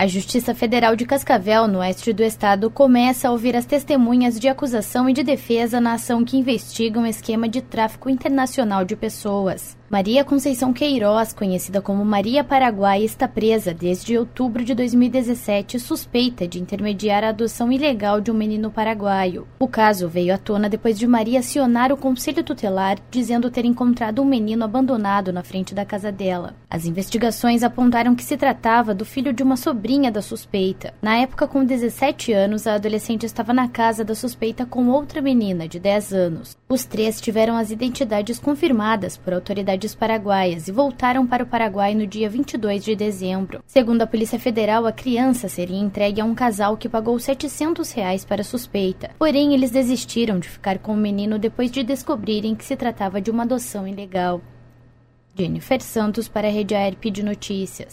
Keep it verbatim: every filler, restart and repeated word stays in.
A Justiça Federal de Cascavel, no oeste do estado, começa a ouvir as testemunhas de acusação e de defesa na ação que investiga um esquema de tráfico internacional de pessoas. Maria Conceição Queiroz, conhecida como Maria Paraguai, está presa desde outubro de dois mil e dezessete, suspeita de intermediar a adoção ilegal de um menino paraguaio. O caso veio à tona depois de Maria acionar o Conselho Tutelar, dizendo ter encontrado um menino abandonado na frente da casa dela. As investigações apontaram que se tratava do filho de uma sobrinha da suspeita. Na época, com dezessete anos, a adolescente estava na casa da suspeita com outra menina, de dez anos. Os três tiveram as identidades confirmadas por autoridades paraguaias e voltaram para o Paraguai no dia vinte e dois de dezembro. Segundo a Polícia Federal, a criança seria entregue a um casal que pagou setecentos reais para a suspeita. Porém, eles desistiram de ficar com o menino depois de descobrirem que se tratava de uma adoção ilegal. Jennifer Santos para a Rede A R P de Notícias.